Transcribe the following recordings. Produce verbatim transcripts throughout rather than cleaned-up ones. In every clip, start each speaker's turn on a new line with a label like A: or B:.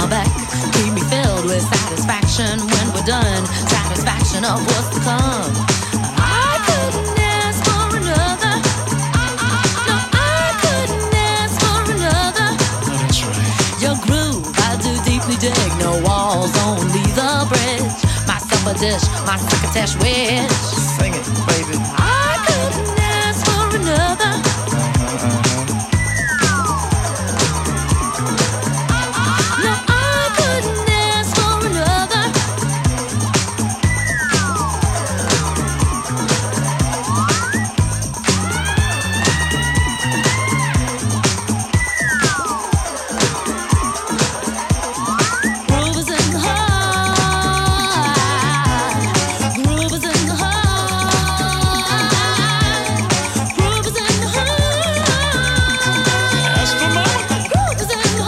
A: my back. Keep me filled with satisfaction when we're done. Satisfaction of what's to come. I couldn't ask for another. No, I couldn't ask for another.
B: Oh, that's right.
A: Your groove, I do deeply dig. No walls, only the bridge. My supper dish, my crocketesh wish.
B: Sing it, baby.
A: I couldn't ask for another.
B: Uh-huh, uh-huh.
A: No, I couldn't ask for another. Groove is in the heart. Groove is in the heart. Groove is in the heart.
B: That's for mama.
A: Groove is in the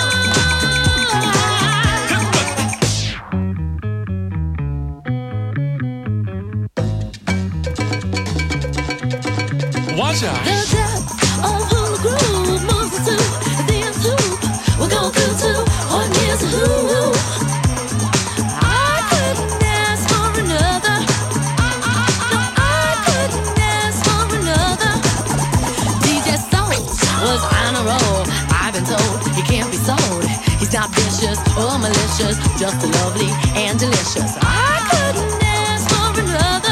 B: Watch out.
A: The depth of who the groove moves us to. The nth hoop, we're going through to. What is a who? I couldn't ask for another. No, I couldn't ask for another. D J Soul was on a roll. I've been told he can't be sold. He's not vicious or malicious, just lovely and delicious. I couldn't ask for another.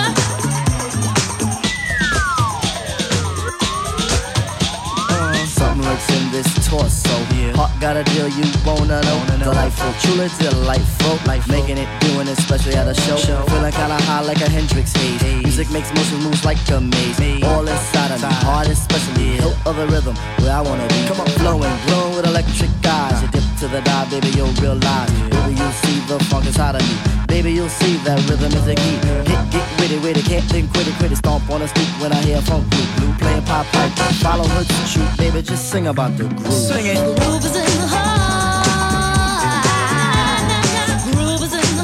C: Something lurks in this torso. Heart got a deal you wanna know. Delightful, truly delightful. Life making it, doing it, especially at a show. Feeling kinda high like a Hendrix haze. Music makes motion moves like a maze. All inside of me, heart especially. Hilt of the rhythm, where I wanna be. Come on, flowing, glowing with electric eyes. You dip to the dive, baby, you'll realize. Baby, you'll see the funk inside of me. Baby, you'll see that rhythm is the key. Get, get witty, witty, can't think, quit it, quit it. Stomp on the street when I hear funk blue, blue playing pop pipe. Follow her to shoot, baby, just sing about the groove.
B: Sing it.
A: Groove is in the heart. Groove is in the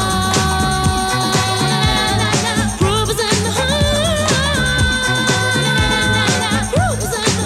A: heart. Groove is in the heart. Groove is in the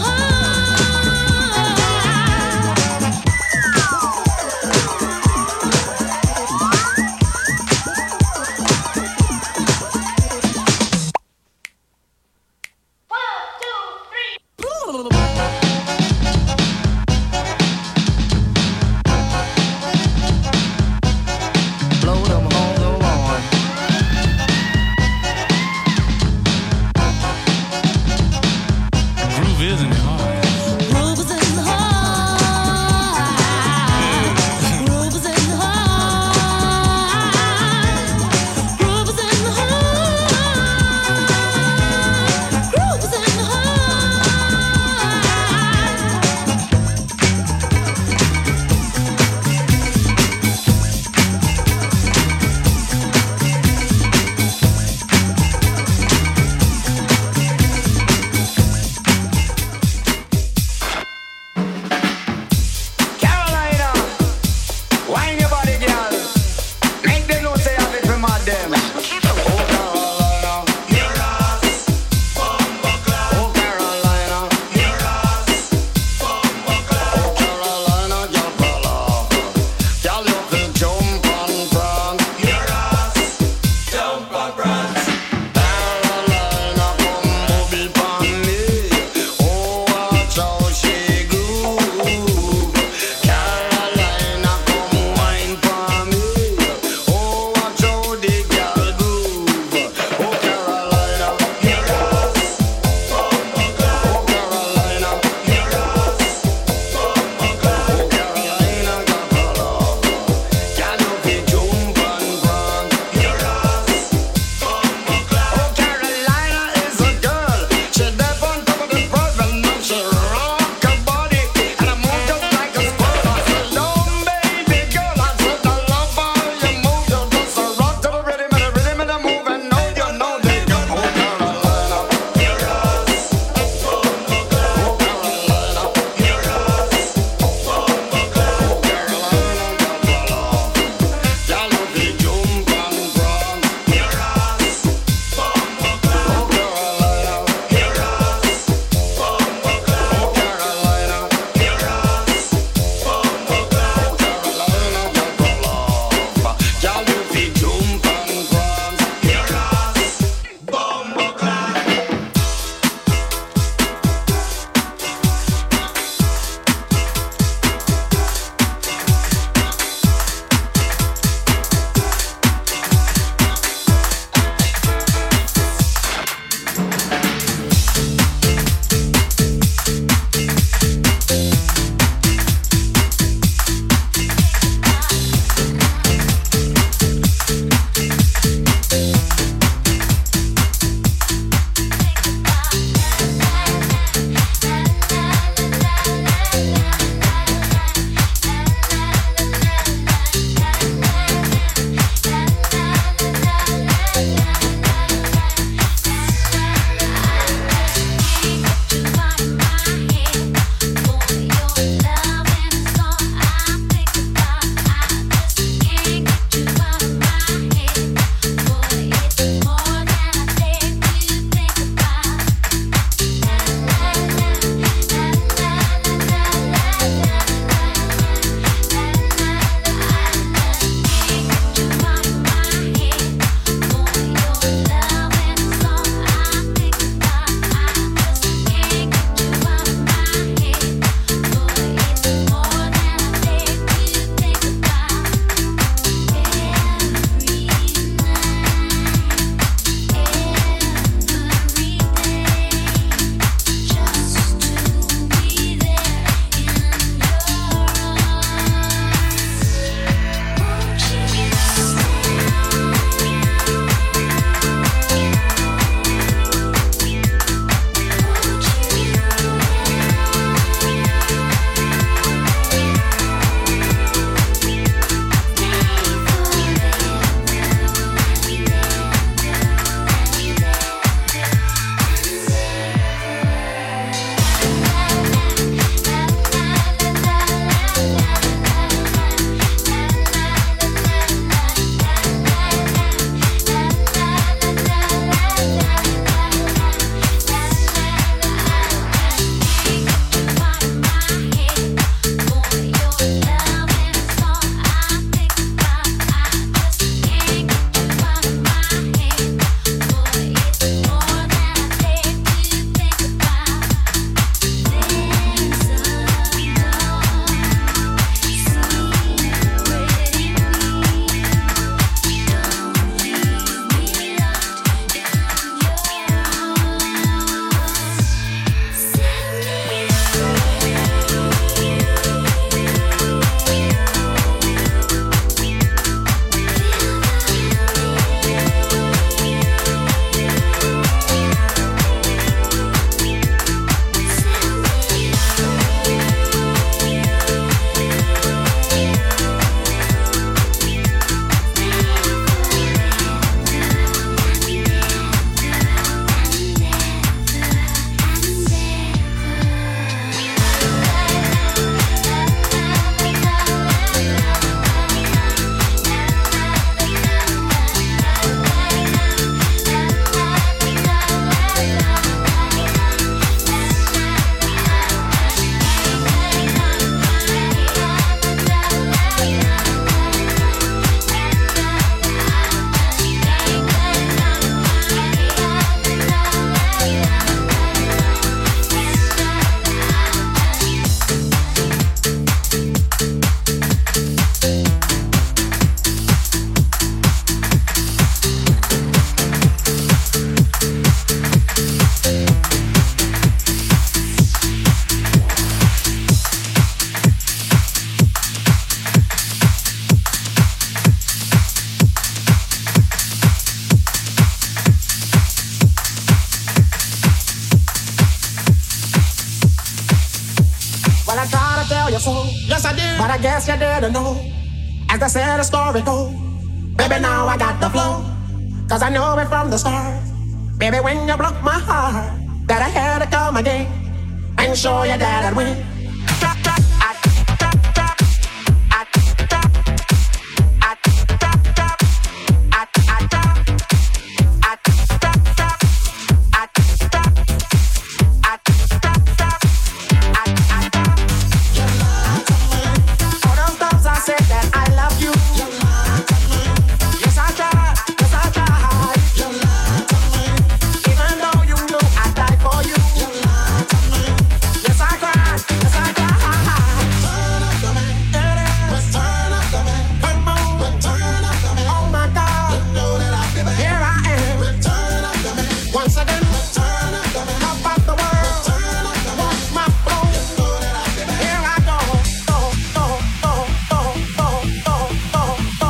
D: guess you didn't know. As I said, the story goes. Baby, now I got the flow. Cause I know it from the start. Baby, when you broke my heart, that I had to come again and show you that I'd win. Drop, drop, I, drop, drop, I, drop, I, drop, drop, I, I, drop, I, drop, drop, I, drop, I, drop, drop, I, I, drop. All those times I said that I love you. Yes, I tried, yes, I tried. Even though you know I died for you. Yes, I cried, yes, I cried. Turn up the man, turn up the man. Come on, turn up the man. Oh my God, you know that I'll be back. Here I am, turn up the man. Once again, turn up the man. How about the world? Turn up the man. Watch my flow. You know that I'll be back. Here I go. Oh, oh, oh, oh, oh, oh, oh, oh,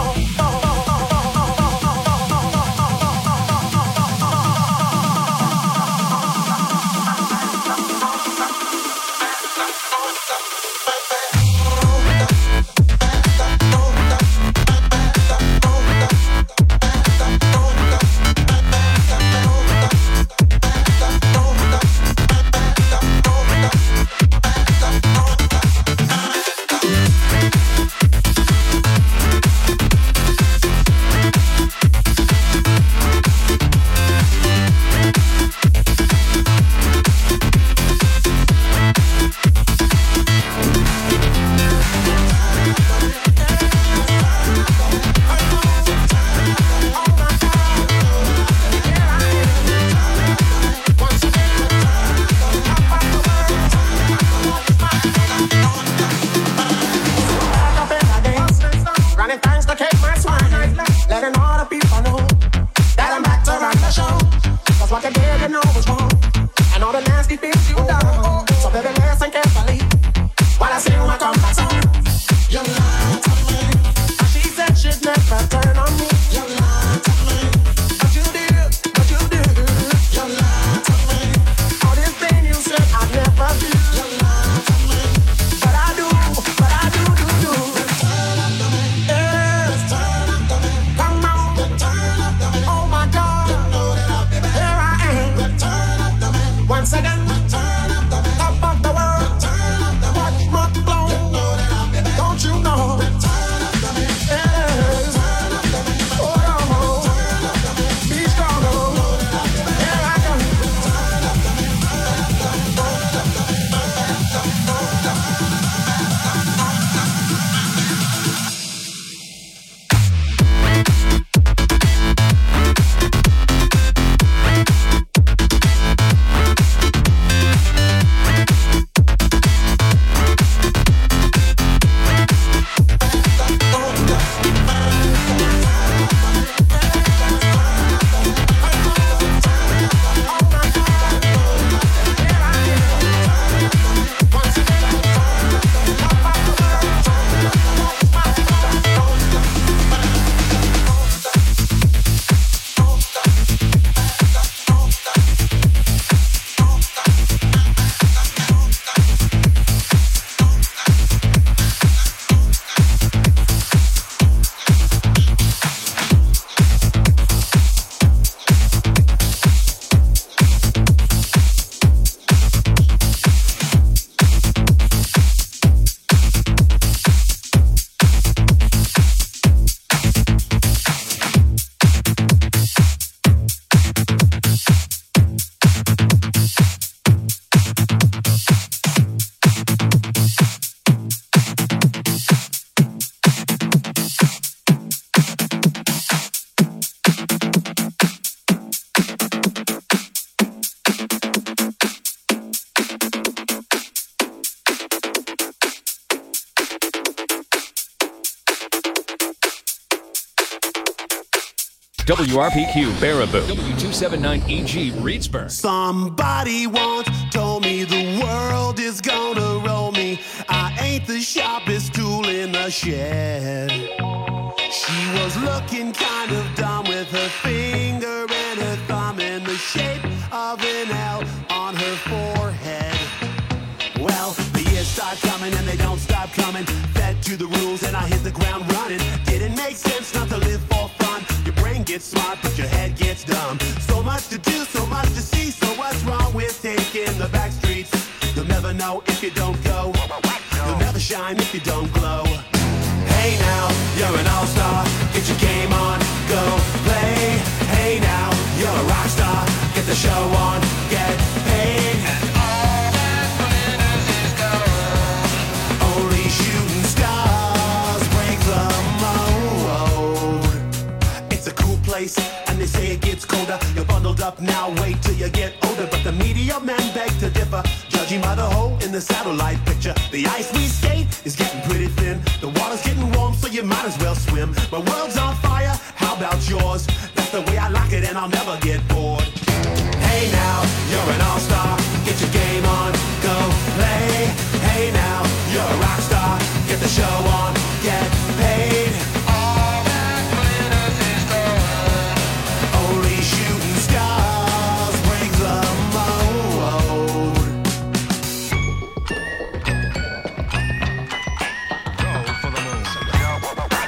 D: running things to keep my swine. Letting all the people know that I'm back to run the show. Cause what you did, you know was wrong. And all the nasty things you done. So baby, listen carefully while I sing my comeback song. You lied to me. She said she'd never turn on me. You lied to me. But you did, but you did. You lied to me. All this thing you said I'd never do. You lied to me. But I do, but I do, do, do. Turn up the man. Yeah. Turn up the man. Come on. Turn up the man. Oh my God. You know that I'll be back. Here I am. Turn up the man. Once again. Turn up the man. Top of the world. Turn up the man. Watch my flow. You know that I'll be back. Don't you know? Turn up the man. Yeah. Turn up the man. Hold on. Turn up the man. Be strong. You know that I'll be back. Here I go. Turn up the man. Turn up the man. Turn up the man. Turn up the man.
E: W R P Q Baraboo, W two seventy-nine E G Reedsburg.
F: Somebody once told me the world is gonna roll me. I ain't the sharpest tool in the shed. She was looking kind of dumb with her finger and her thumb in the shape of an L on her forehead. Well, the years start coming and they don't stop coming. Fed to the know if you don't go. You'll never shine if you don't glow. Hey now, you're an all-star. Get your game on, go play. Hey now, you're a rock star. Get the show on, get paid. And all that glitters is gold. Only shooting stars break the mold. It's a cool place, and they say it gets colder. You're bundled up now, wait till you get older. But the media men beg to differ, judging by the hole in the satellite picture. The ice we skate is getting pretty thin. The water's getting warm, so you might as well swim. My world's on fire, how about yours? That's the way I like it, and I'll never get bored. Hey now, you're an all-star. Get your game on, go play. Hey now, you're a rock star. Get the show on, get paid. All that glitters is gold. Only shooting stars break the mold.
B: Go for the moon. Go for the moon.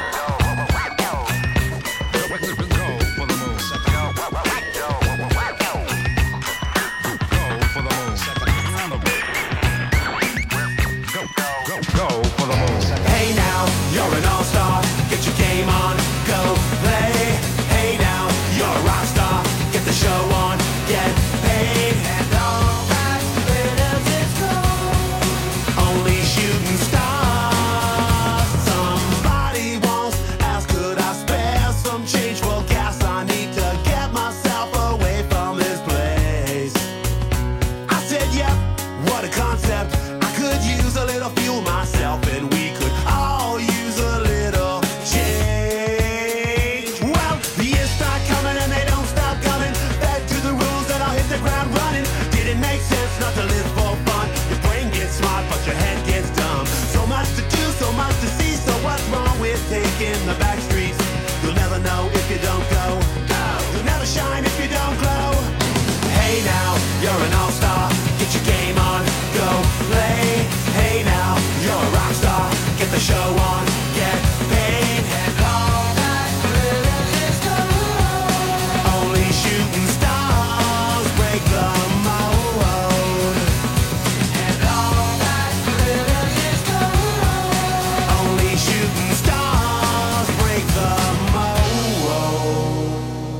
B: Go for the moon.
F: Hey now, you're an all-star. Get your game on, go play. Hey now, you're a rock star. Get the show on, get paid. And all that glitters is gold. Only shooting stars. Somebody once asked, could I spare some change for gas? I need to get myself away from this place. I said, yep, what a concept. I could use a little fuel myself, and we could all use a little change. Well, the years start coming and they don't stop coming. Back to the rules that I'll hit the ground running. Didn't make sense not to live for fun. Your brain gets smart, but your head gets dumb. So much to do, so much to see. So what's wrong with taking the back streets? You'll never know if you don't go. You'll never shine if you don't glow. Hey now, you're an all-star. Get your game on, go play. Hey now, you're a rock star. Get the show on, get paid. And all that glitters is gold. Only shooting stars break the mold. And all that glitters is gold. Only shooting stars break the mold.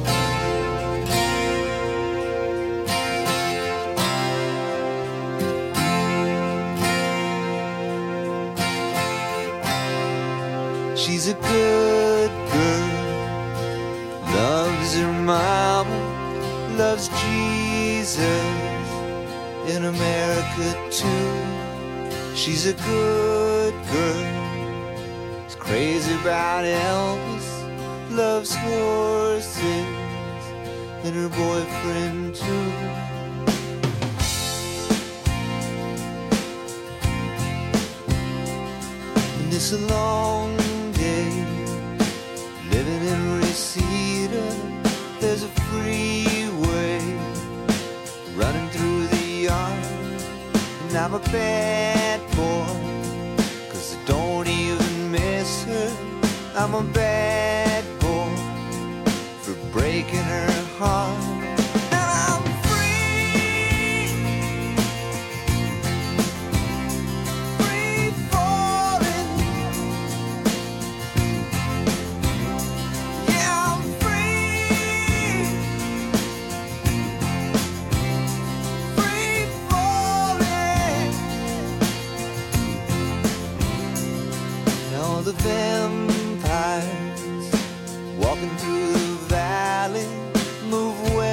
G: She's a good girl, loves her mama, loves Jesus in America too. She's a good girl, is crazy about Elvis, loves horses and her boyfriend too. And it's a long day living in Reseda. There's a freeway running through the yard, and I'm a bad boy, 'cause I don't even miss her. I'm a bad boy for breaking her heart. And I'm free, free falling. Yeah, I'm free, free falling. And all the vampires walking through the valley move away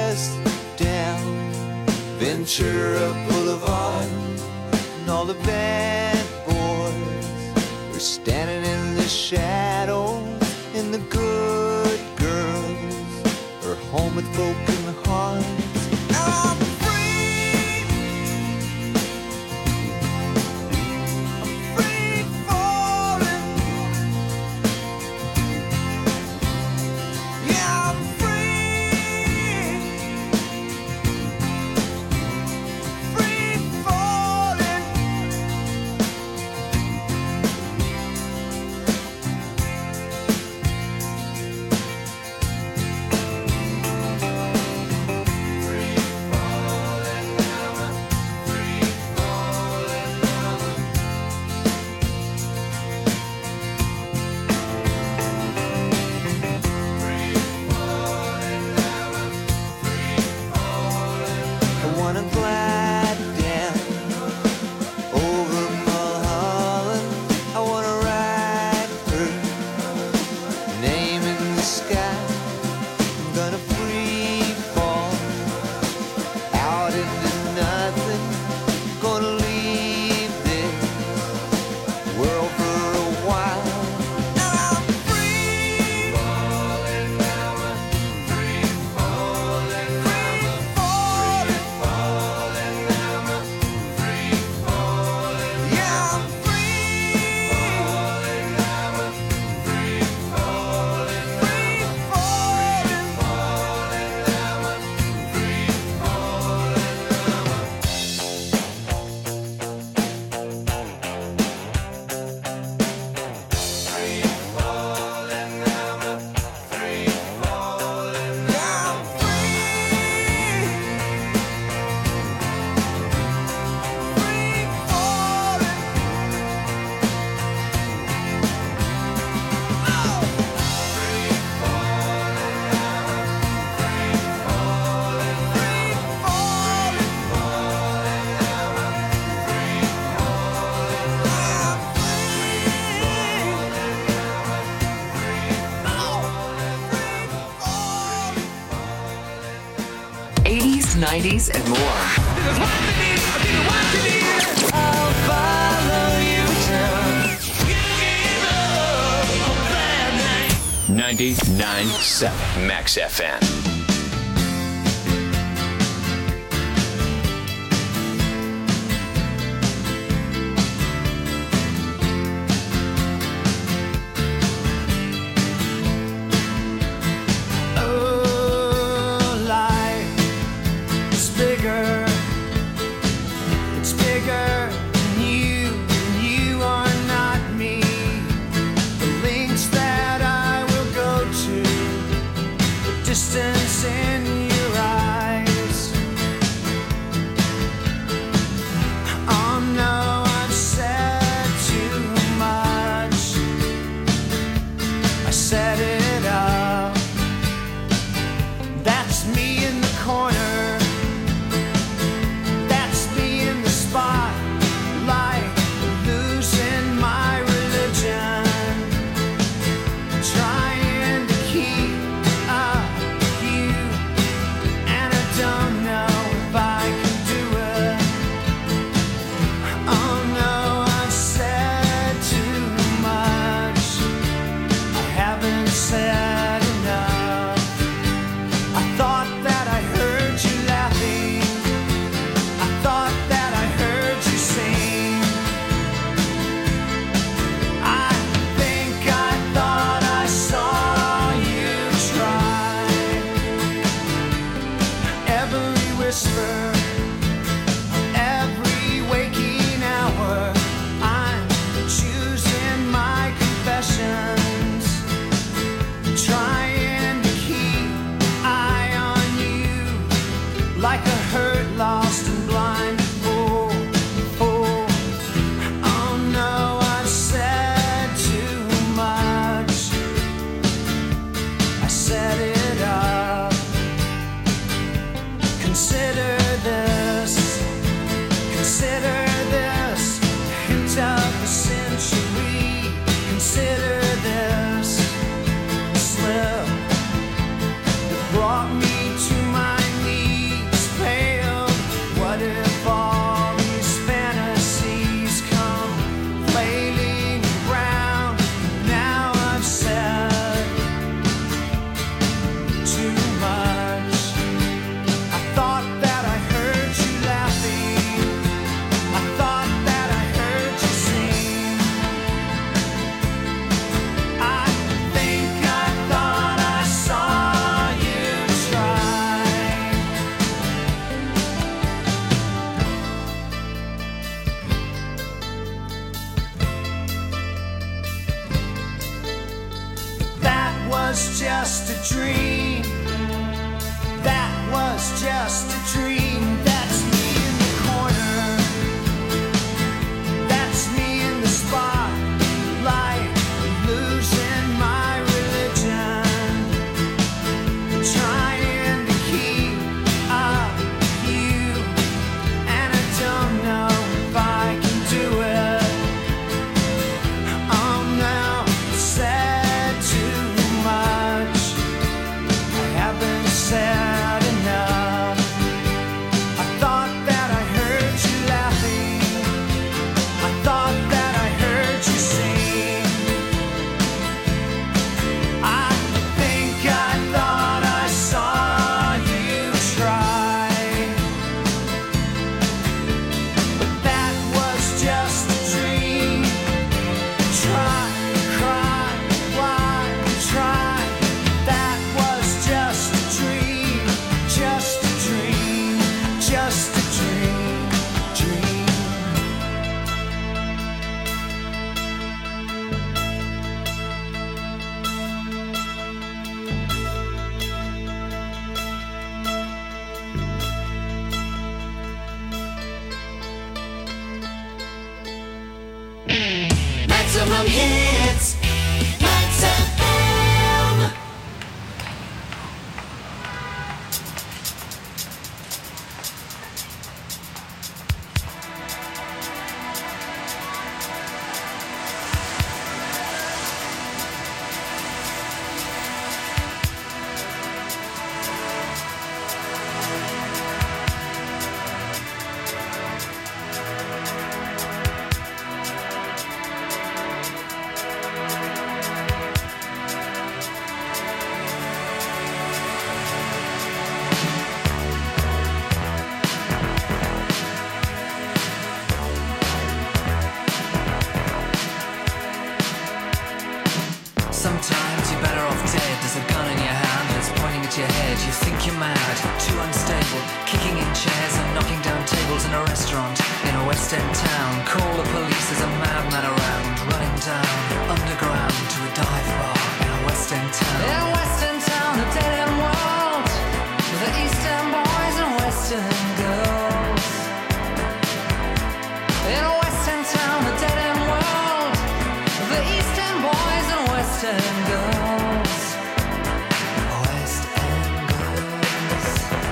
H: eighties, nineties, and more.
G: I'll follow you down.
E: ninety-nine point seven Max F M.
G: Distance in your eyes. Oh no, I've said too much. I set it up. That's me in the corner. That's me in the spotlight, losing my religion, trying to keep up. Don't know if I can do it. Oh no, I've said too much. I haven't said enough. I thought that I heard you laughing. I thought that I heard you sing. I think I thought I saw you try. Every whisper, every waking hour, I'm choosing my confessions, trying to keep eye on you, like a hurt, lost and blind fool. Oh, oh no, I've said too much. I set it up. Consider this, consider this, hint of the century. Consider this slip that brought me to my knees, pale. What if all these fantasies come flailing around? Now I've said too much. Thought that I heard you laughing. I thought that I heard you sing. I think I thought I saw you try. That was just a dream. That was just a dream. That's me in the corner. That's me in the spotlight, losing my religion, trying to keep up with you, and I don't know if I can do it. Oh no, I said too much.
H: head, you think you're mad, too unstable, kicking in chairs and knocking down tables in a restaurant in a West End town. Call the police, there's a madman around, running down underground to a dive bar in a West End town. In a West End town, a dead end world, the East End boys and West End girls. In a West End town, a dead end world, the East End boys and West End girls. West End girls.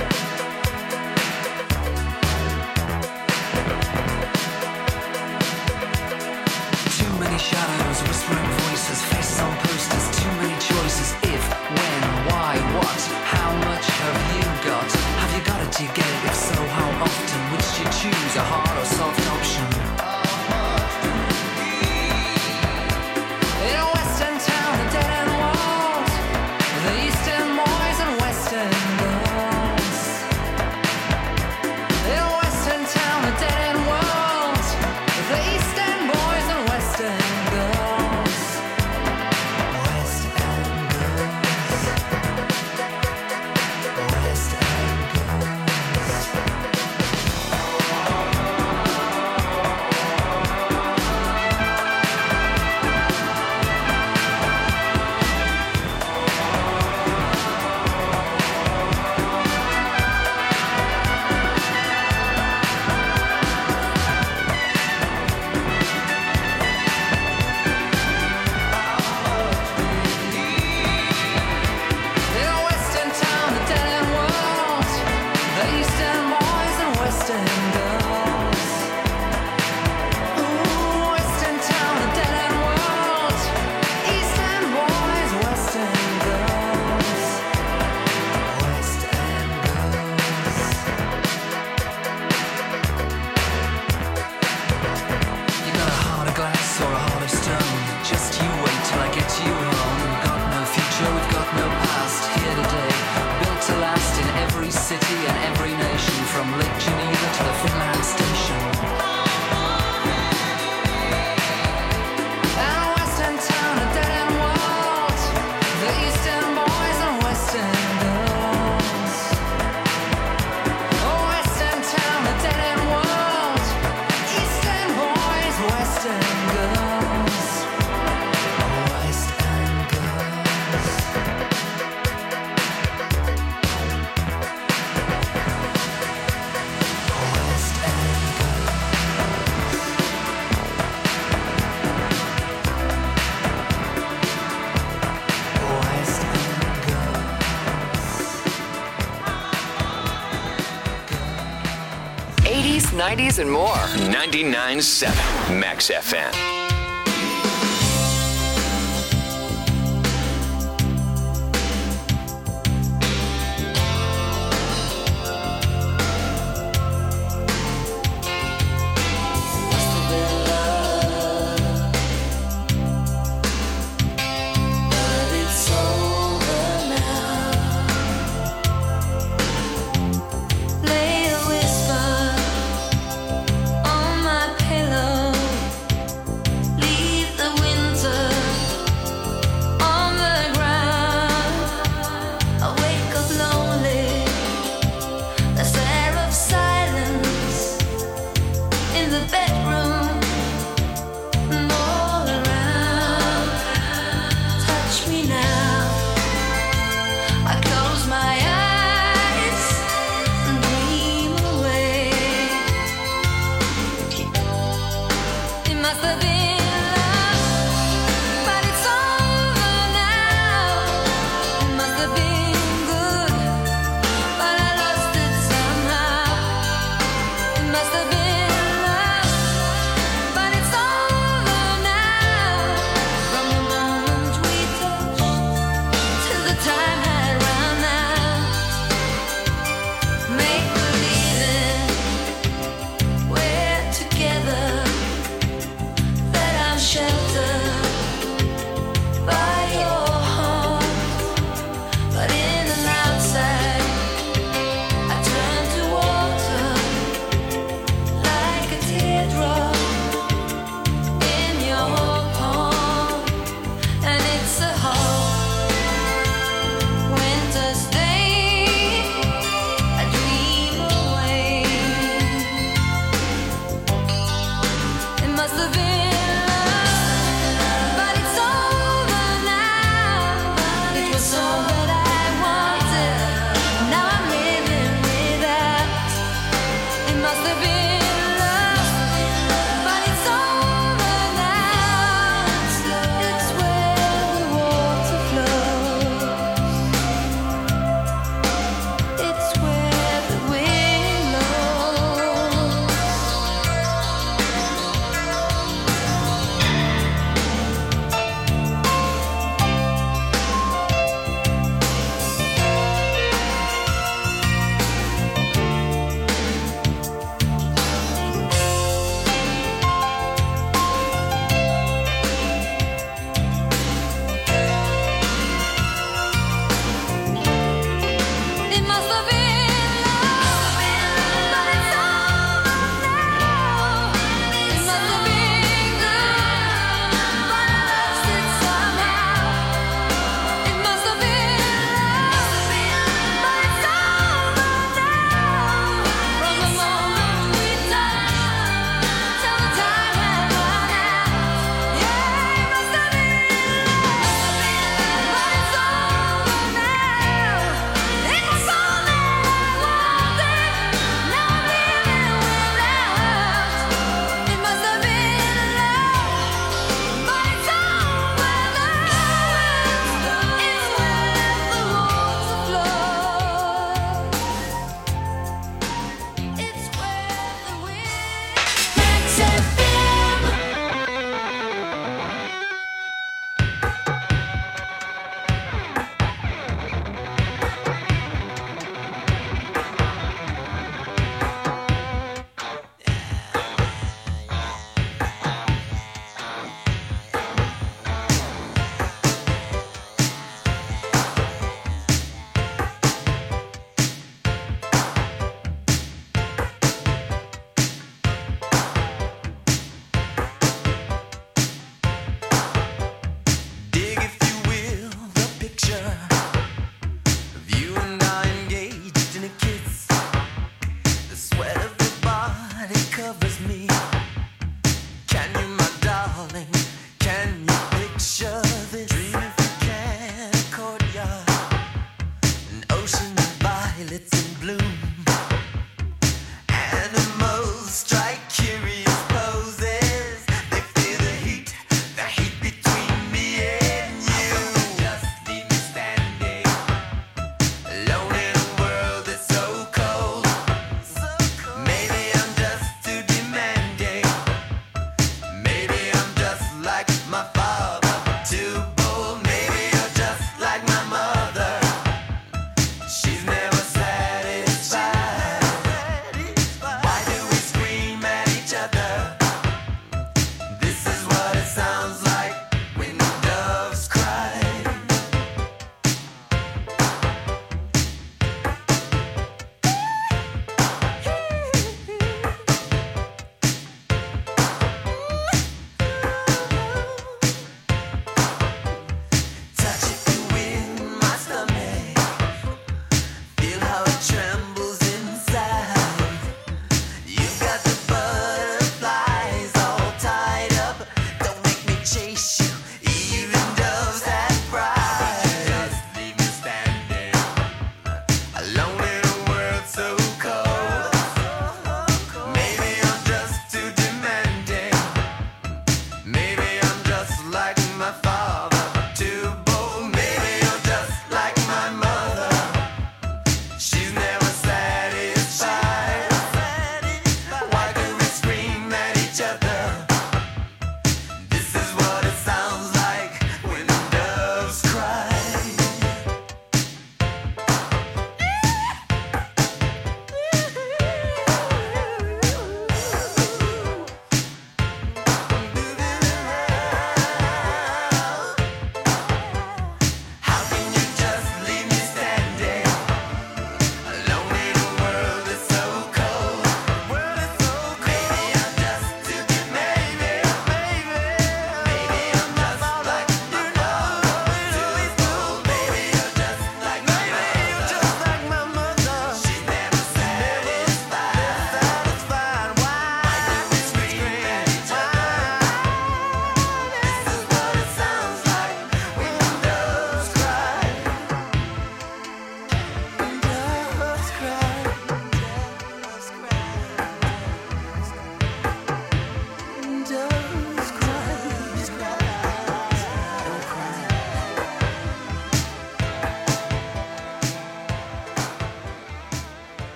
H: Too many shadows, whispering voices, faces on posters, too many choices. If, when, why, what, how much have you got? Have you got it, do you get it? If so, how often? Which do you choose, a hard or soft option? In a West End town, a dead end world, the East End boys and West End girls. In a West End town, a dead end world, the East End boys and West End girls. West End girls. West End girls. In a West End town, a dead end world, the East End boys and West End girls. Ooh, West End town, a dead end world, East End boys, West End girls. West End girls. You got a heart of glass or a heart of stone. Just you wait till I get you home. We've got no future, we've got no past. Here today, built to last in every city and every nation, from Lake Geneva to the Finland station. And a West End town, a dead end world, the East End boys and West End girls. Oh, West End town, a dead end world, East End boys, West End girls. West End girls. West End girls. West End girls.
E: eighties, nineties, and more. ninety-nine point seven Max F M.
A: But it's over now. Lay a whisper on my pillow.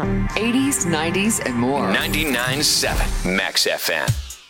I: eighties, nineties, and more.
E: ninety-nine point seven Max F M.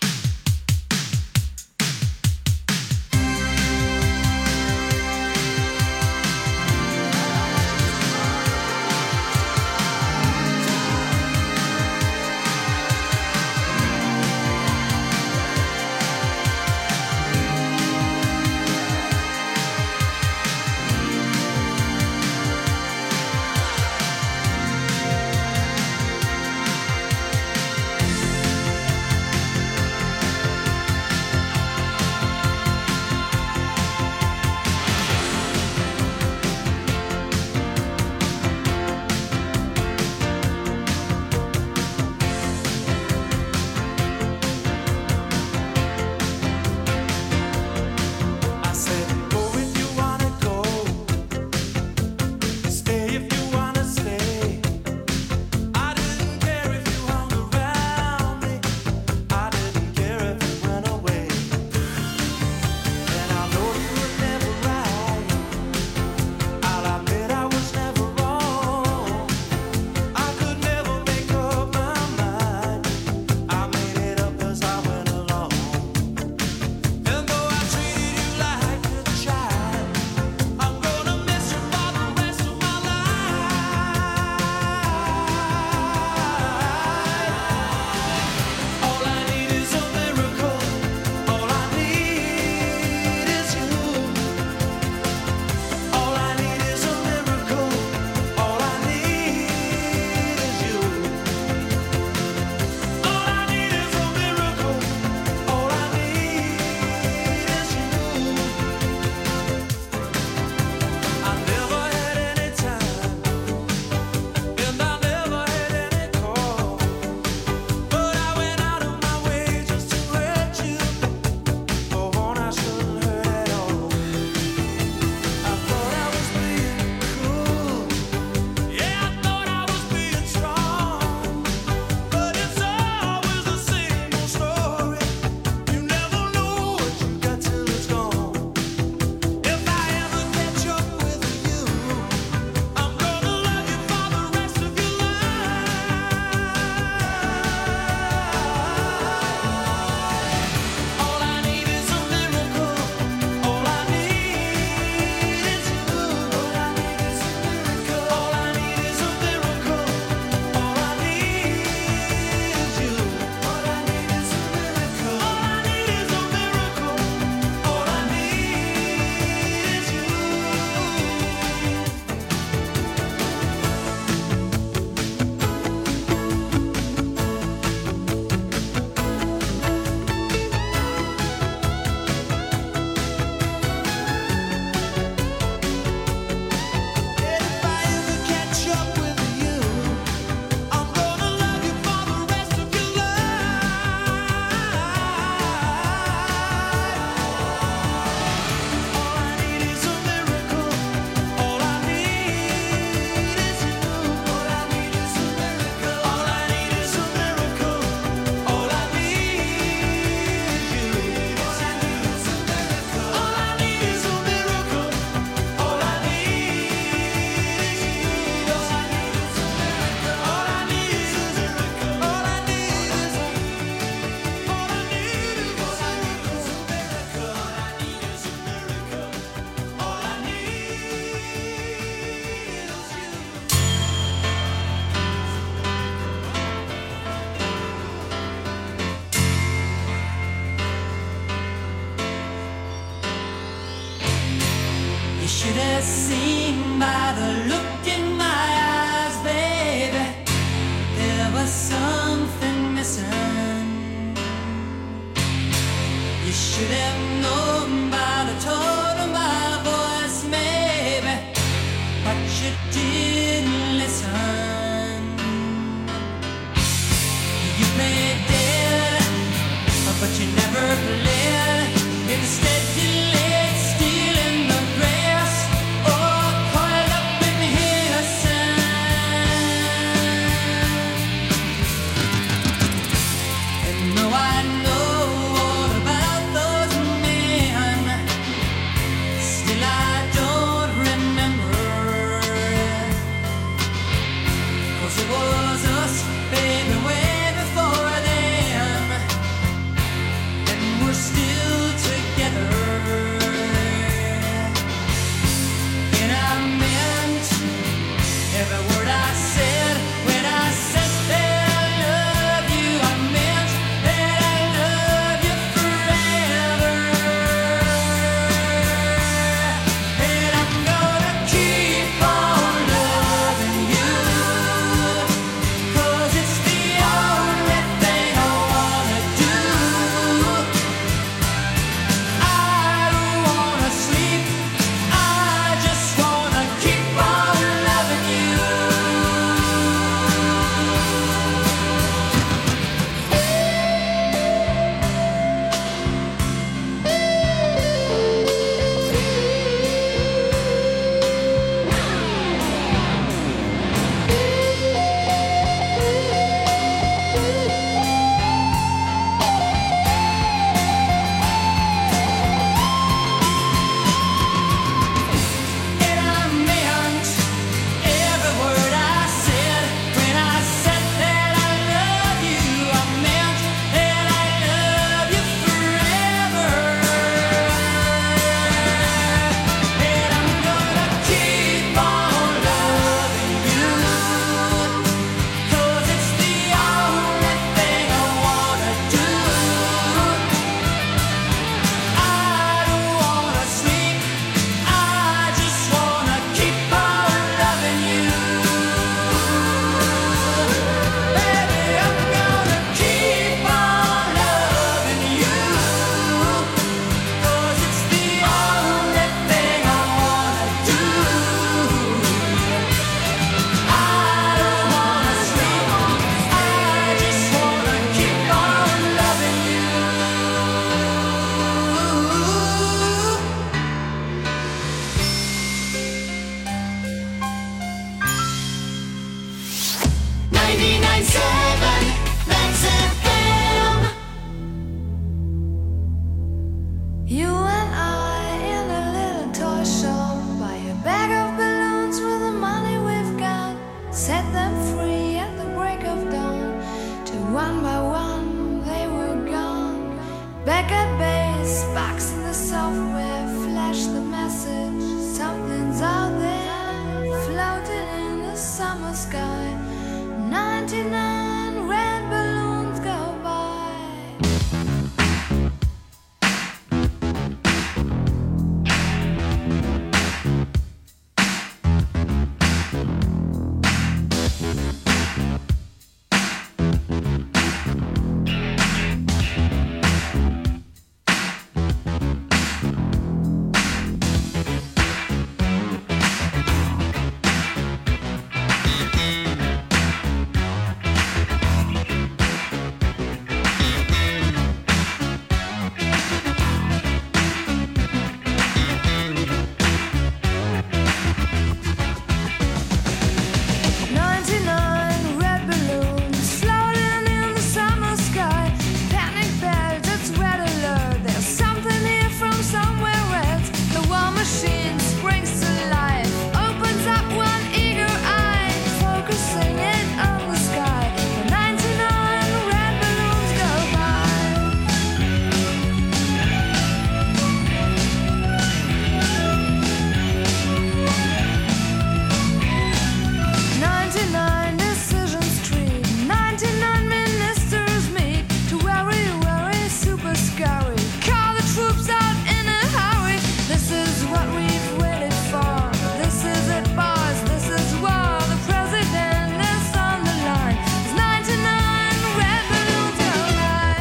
J: should have seen by the look in my eyes, baby, there was something missing. You should have known by the tone of my voice, maybe, but you didn't listen. You played dead, but you never played. Instead you laid still in the grass, or coiled up in hissing. And though I know all about those men,
A: point seven, Max F M.
K: You and I in a little toy shop, buy a bag of balloons with the money we've got, set them free at the break of dawn, till one by one they were gone. Back at base, box in the software, flash the message, something's out there, floating in the summer sky. ninety-nine red balloons go by. ninety-nine red balloons floating in the summer sky. Panic bells, it's red alert. There's something here from somewhere else. The war machine springs to life, opens up one eager eye, focusing in on the sky. The ninety-nine red balloons go by. ninety-nine decisions tree, ninety-nine ministers meet to worry, worry, super scurry. Call the troops out in a hurry. This is what we've waited for. This is it, boss. This is war. The president is on the line. There's ninety-nine red balloons go by.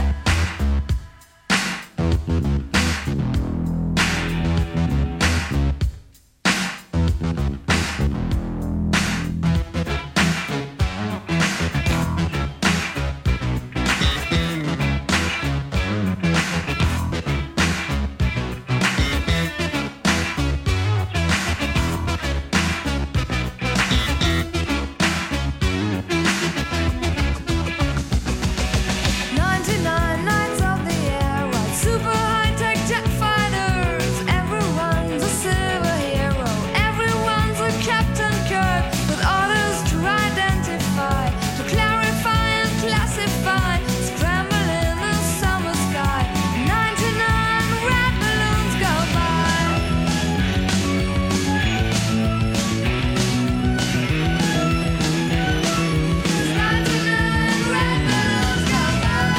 K: ninety-nine nights of the air, ride super high-tech jet fighters. Everyone's a silver hero. Everyone's a Captain Kirk with orders to identify, to clarify and classify. Scramble in the summer sky. ninety-nine red balloons go by. ninety-nine red balloons go by.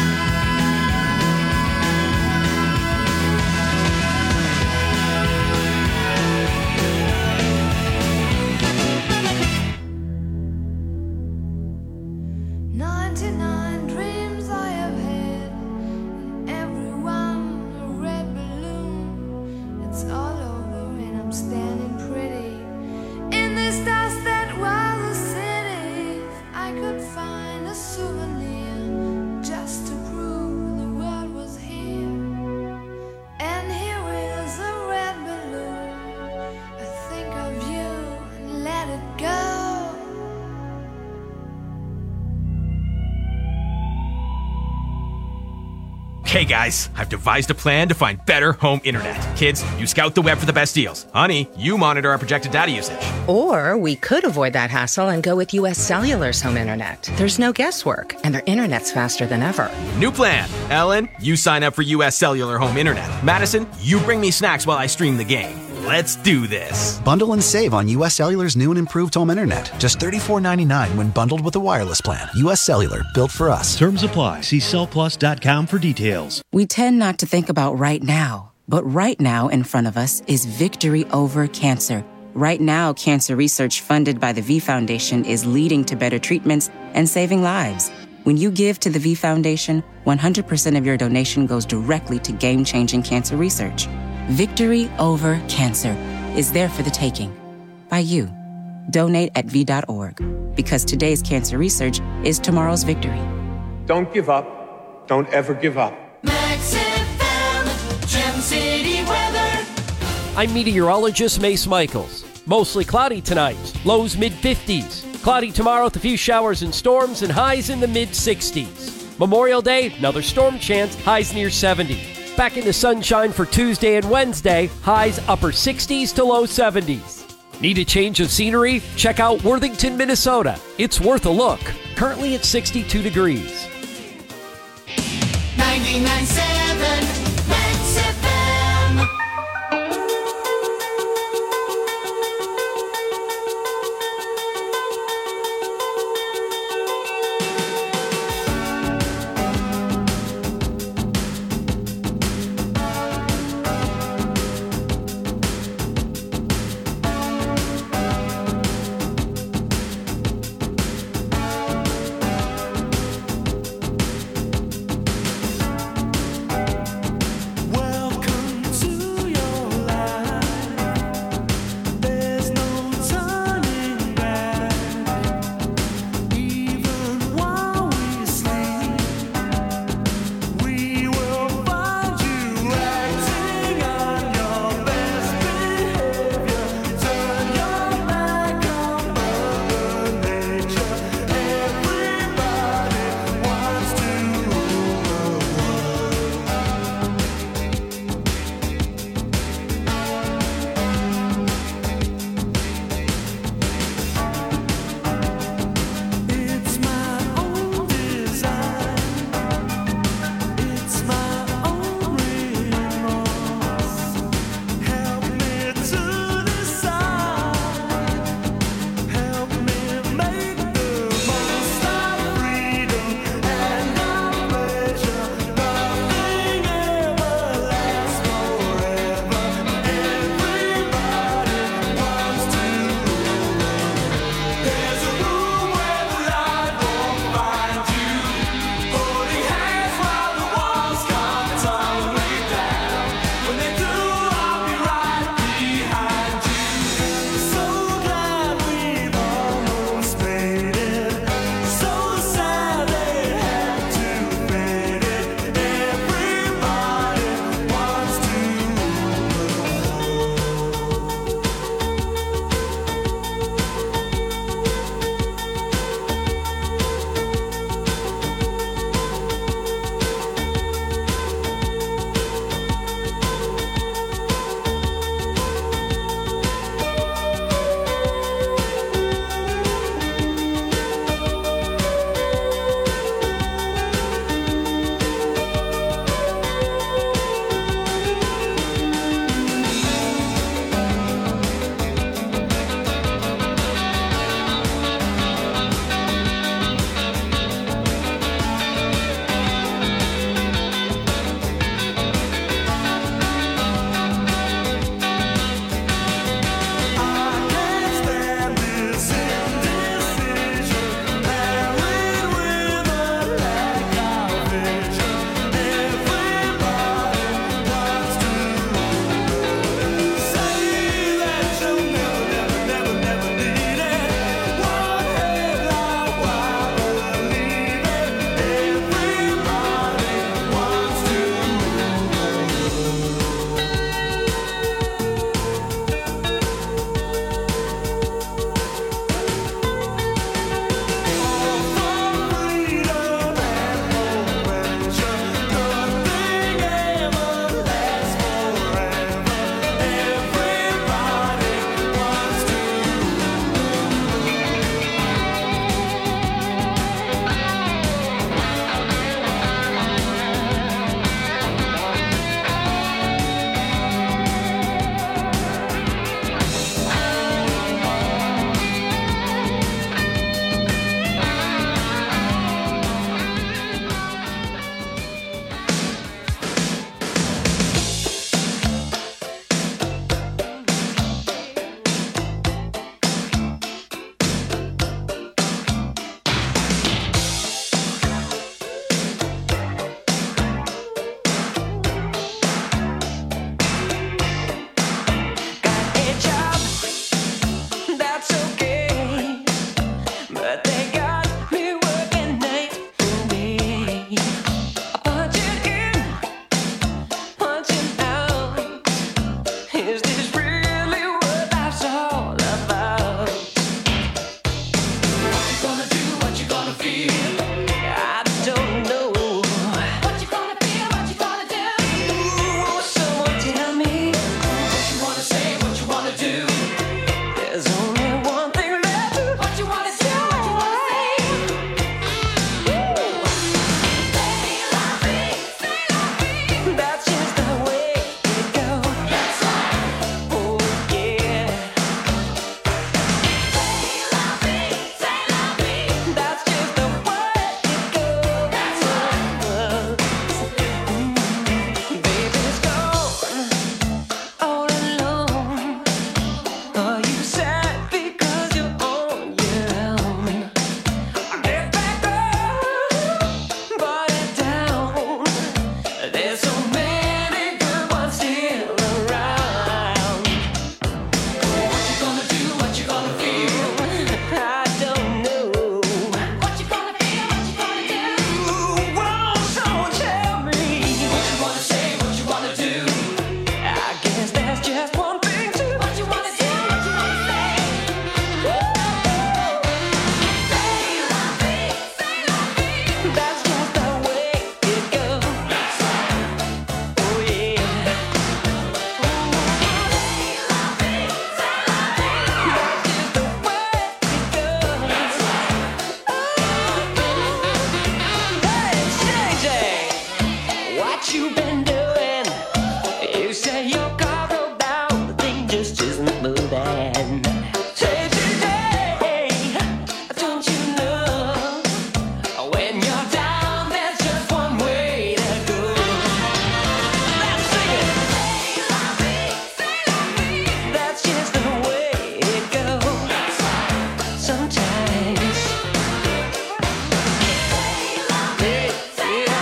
K: ninety-nine dreams I have had, and every one a red balloon. It's all over and I'm standing pretty in this dust that was a city. If I could find a souvenir just to prove the world was here. And here is a red balloon. I think of you and let it go.
L: Hey guys, I've devised a plan to find better home internet. Kids, you scout the web for the best deals. Honey, you monitor our projected data usage.
M: Or we could avoid that hassle and go with U S Cellular's home internet. There's no guesswork, and their internet's faster than ever.
L: New plan. Ellen, you sign up for U S Cellular home internet. Madison, you bring me snacks while I stream the game. Let's do this.
N: Bundle and save on U S Cellular's new and improved home internet. Just thirty-four ninety-nine when bundled with a wireless plan. U S Cellular, built for us.
O: Terms apply. See cell plus dot com for details.
M: We tend not to think about right now, but right now in front of us is victory over cancer. Right now, cancer research funded by the V Foundation is leading to better treatments and saving lives. When you give to the V Foundation, one hundred percent of your donation goes directly to game-changing cancer research. Victory over cancer is there for the taking. By you. Donate at V dot org. Because today's cancer research is tomorrow's victory.
P: Don't give up. Don't ever give up.
A: Max F M, Gem City weather.
Q: I'm meteorologist Mace Michaels. Mostly cloudy tonight. Lows mid fifties. Cloudy tomorrow with a few showers and storms and highs in the mid-sixties. Memorial Day, another storm chance, highs near seventy. Back into sunshine for Tuesday and Wednesday, highs upper sixties to low seventies. Need a change of scenery? Check out Worthington, Minnesota. It's worth a look. Currently at sixty-two degrees.
J: ninety-nine cents.